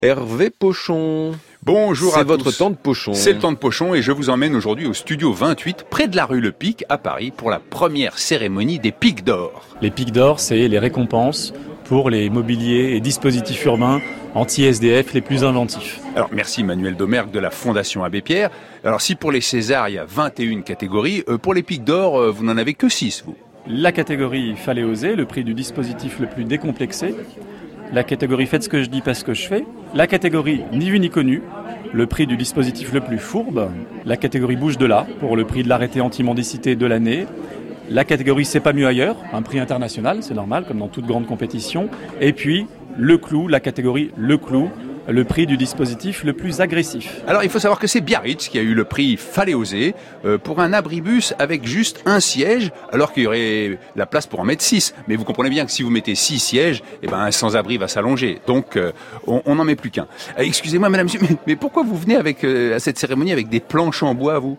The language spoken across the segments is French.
Hervé Pochon. Bonjour à tous. C'est votre temps de Pochon. C'est le temps de Pochon et je vous emmène aujourd'hui au studio 28, près de la rue Le Pic, à Paris, pour la première cérémonie des Pics d'Or. Les Pics d'Or, c'est les récompenses pour les mobiliers et dispositifs urbains anti-SDF les plus inventifs. Alors merci Manuel Domergue de la Fondation Abbé Pierre. Alors si pour les Césars, il y a 21 catégories, pour les Pics d'Or, vous n'en avez que 6, vous. La catégorie Fallait oser, le prix du dispositif le plus décomplexé. La catégorie Faites ce que je dis, pas ce que je fais. La catégorie Ni vu ni connu, le prix du dispositif le plus fourbe. La catégorie Bouge de là, pour le prix de l'arrêté anti-mendicité de l'année. La catégorie C'est pas mieux ailleurs, un prix international, c'est normal, comme dans toute grande compétition. Et puis, le clou, la catégorie Le Clou, le prix du dispositif le plus agressif. Alors il faut savoir que c'est Biarritz qui a eu le prix Fallait oser pour un abribus avec juste un siège, alors qu'il y aurait la place pour en mettre 6. Mais vous comprenez bien que si vous mettez 6 sièges, un sans-abri va s'allonger. Donc on n'en met plus qu'un. Excusez-moi madame, mais pourquoi vous venez à cette cérémonie avec des planches en bois, vous ?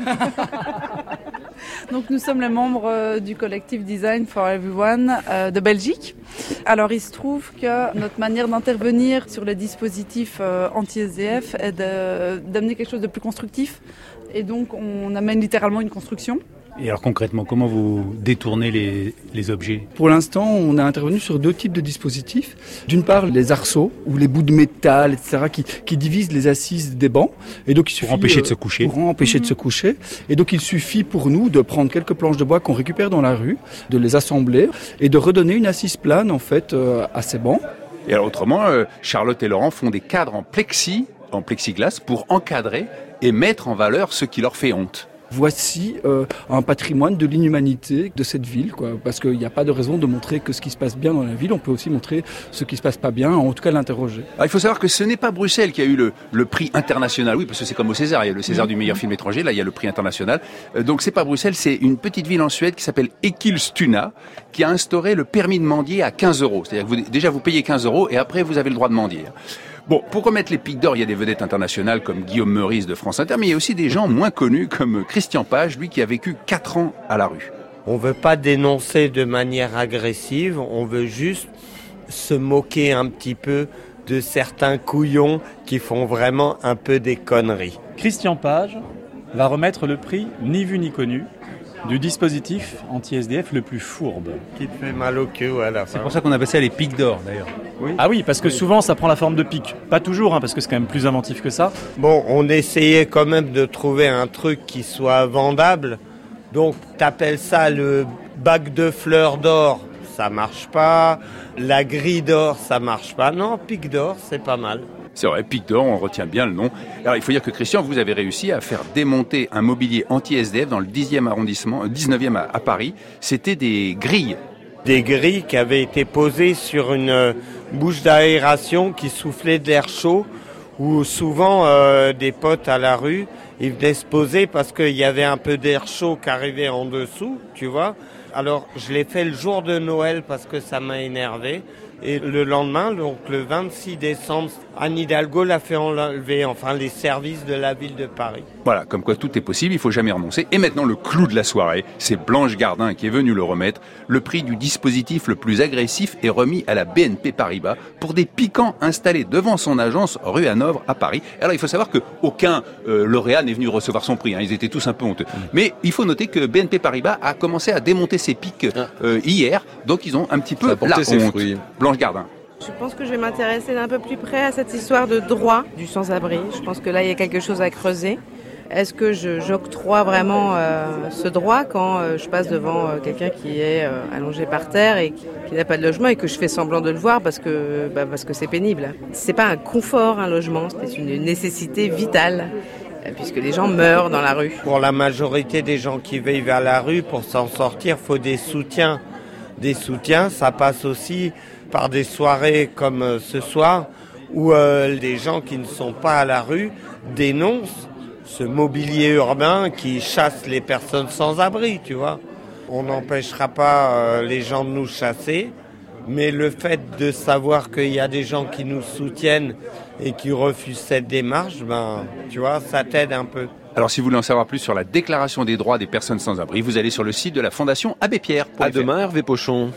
Donc nous sommes les membres du collectif Design for Everyone de Belgique. Alors il se trouve que notre manière d'intervenir sur le dispositif anti-SDF est d'amener quelque chose de plus constructif. Et donc on amène littéralement une construction. Et alors concrètement, comment vous détournez les objets ? Pour l'instant, on a intervenu sur deux types de dispositifs. D'une part, les arceaux, ou les bouts de métal, etc., qui divisent les assises des bancs. Et donc, il suffit, pour empêcher de se coucher. Pour empêcher de se coucher. Et donc, il suffit pour nous de prendre quelques planches de bois qu'on récupère dans la rue, de les assembler et de redonner une assise plane, en fait, à ces bancs. Et alors autrement, Charlotte et Laurent font des cadres en plexiglas pour encadrer et mettre en valeur ce qui leur fait honte. Voici un patrimoine de l'inhumanité de cette ville, quoi. Parce qu'il n'y a pas de raison de montrer que ce qui se passe bien dans la ville, on peut aussi montrer ce qui se passe pas bien, en tout cas l'interroger. Alors, il faut savoir que ce n'est pas Bruxelles qui a eu le prix international, oui, parce que c'est comme au César, il y a le César du meilleur film étranger, là il y a le prix international. Donc c'est pas Bruxelles, c'est une petite ville en Suède qui s'appelle Eskilstuna, qui a instauré le permis de mendier à 15 €. C'est-à-dire que vous payez 15 € et après vous avez le droit de mendier. Bon, pour remettre les Pics d'Or, il y a des vedettes internationales comme Guillaume Meurice de France Inter, mais il y a aussi des gens moins connus comme Christian Page, lui qui a vécu 4 ans à la rue. On veut pas dénoncer de manière agressive, on veut juste se moquer un petit peu de certains couillons qui font vraiment un peu des conneries. Christian Page va remettre le prix Ni vu ni connu du dispositif anti-SDF le plus fourbe. Qui te fait mal au cul à la fin. C'est pour ça qu'on appelle ça les Pics d'Or d'ailleurs. Oui. Ah oui, parce que souvent ça prend la forme de pic. Pas toujours, parce que c'est quand même plus inventif que ça. Bon, on essayait quand même de trouver un truc qui soit vendable. Donc t'appelles ça le bac de fleurs d'or, ça marche pas. La grille d'or, ça marche pas. Non, Pic d'Or, c'est pas mal. C'est vrai, Pics d'Or, on retient bien le nom. Alors il faut dire que Christian, vous avez réussi à faire démonter un mobilier anti-SDF dans le 10e arrondissement, 19e à Paris. C'était des grilles. Des grilles qui avaient été posées sur une bouche d'aération qui soufflait de l'air chaud, où souvent des potes à la rue, ils venaient se poser parce qu'il y avait un peu d'air chaud qui arrivait en dessous, tu vois. Alors je l'ai fait le jour de Noël parce que ça m'a énervé. Et le lendemain, donc le 26 décembre, Anne Hidalgo l'a fait enlever, les services de la ville de Paris. Voilà, comme quoi tout est possible, il faut jamais renoncer. Et maintenant, le clou de la soirée, c'est Blanche Gardin qui est venue le remettre. Le prix du dispositif le plus agressif est remis à la BNP Paribas pour des piquants installés devant son agence rue Hanovre à Paris. Alors il faut savoir qu'aucun lauréat n'est venu recevoir son prix, ils étaient tous un peu honteux. Mais il faut noter que BNP Paribas a commencé à démonter ses pics hier, donc ils ont un petit peu la honte. Blanche Gardin. Je pense que je vais m'intéresser d'un peu plus près à cette histoire de droit du sans-abri. Je pense que là, il y a quelque chose à creuser. Est-ce que j'octroie vraiment ce droit quand je passe devant quelqu'un qui est allongé par terre et qui n'a pas de logement et que je fais semblant de le voir parce que c'est pénible. C'est pas un confort, un logement, c'est une nécessité vitale puisque les gens meurent dans la rue. Pour la majorité des gens qui vivent à la rue, pour s'en sortir, il faut des soutiens. Des soutiens, ça passe aussi par des soirées comme ce soir où les gens qui ne sont pas à la rue dénoncent ce mobilier urbain qui chasse les personnes sans abri, tu vois. On n'empêchera pas les gens de nous chasser, mais le fait de savoir qu'il y a des gens qui nous soutiennent et qui refusent cette démarche, tu vois, ça t'aide un peu. Alors si vous voulez en savoir plus sur la déclaration des droits des personnes sans abri, vous allez sur le site de la Fondation Abbé Pierre. À demain, Hervé Pochon.